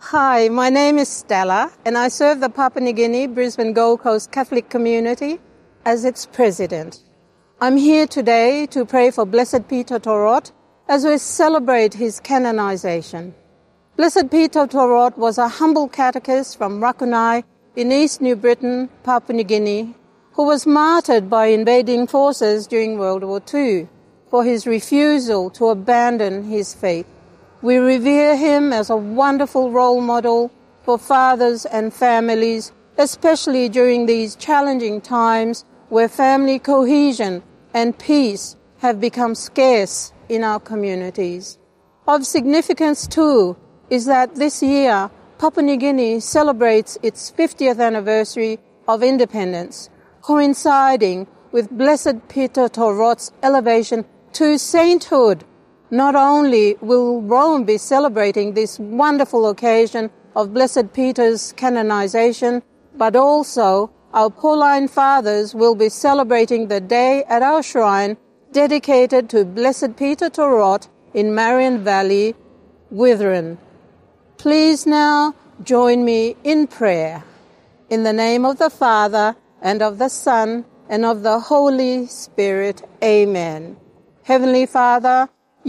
Hi, my name is Stella, and I serve the Papua New Guinea Brisbane Gold Coast Catholic community as its president. I'm here today to pray for Blessed Peter Torot as we celebrate his canonization. Blessed Peter Torot was a humble catechist from Rakunai in East New Britain, Papua New Guinea, who was martyred by invading forces during World War II for his refusal to abandon his faith. We revere him as a wonderful role model for fathers and families, especially during these challenging times where family cohesion and peace have become scarce in our communities. Of significance, too, is that this year Papua New Guinea celebrates its 50th anniversary of independence, coinciding with Blessed Peter Torot's elevation to sainthood. Not only will Rome be celebrating this wonderful occasion of Blessed Peter's canonization, but also our Pauline Fathers will be celebrating the day at our shrine dedicated to Blessed Peter Torot in Marion Valley, Withron. Please now join me in prayer. In the name of the Father, and of the Son, and of the Holy Spirit. Amen. Heavenly Father,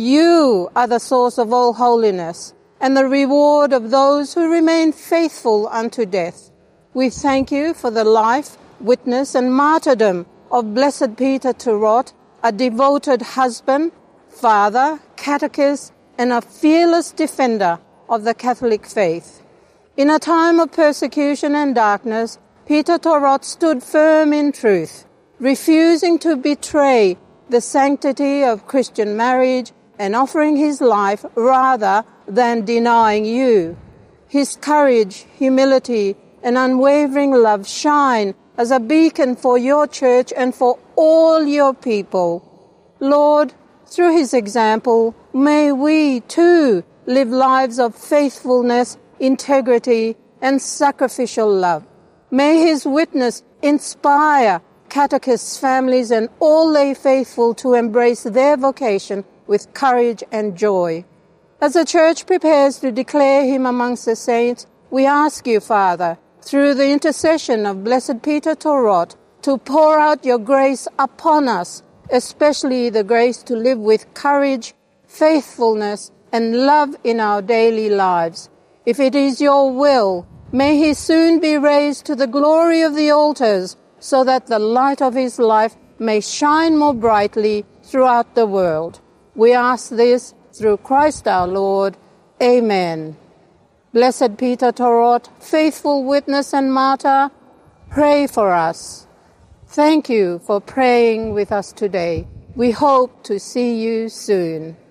you are the source of all holiness and the reward of those who remain faithful unto death. We thank you for the life, witness, and martyrdom of Blessed Peter Torot, a devoted husband, father, catechist, and a fearless defender of the Catholic faith. In a time of persecution and darkness, Peter Torot stood firm in truth, refusing to betray the sanctity of Christian marriage and offering his life rather than denying you. His courage, humility, and unwavering love shine as a beacon for your church and for all your people. Lord, through his example, may we too live lives of faithfulness, integrity, and sacrificial love. May his witness inspire catechists, families, and all lay faithful to embrace their vocation with courage and joy. As the Church prepares to declare him amongst the saints, we ask you, Father, through the intercession of Blessed Peter Torot, to pour out your grace upon us, especially the grace to live with courage, faithfulness, and love in our daily lives. If it is your will, may he soon be raised to the glory of the altars, so that the light of his life may shine more brightly throughout the world. We ask this through Christ our Lord. Amen. Blessed Peter Torot, faithful witness and martyr, pray for us. Thank you for praying with us today. We hope to see you soon.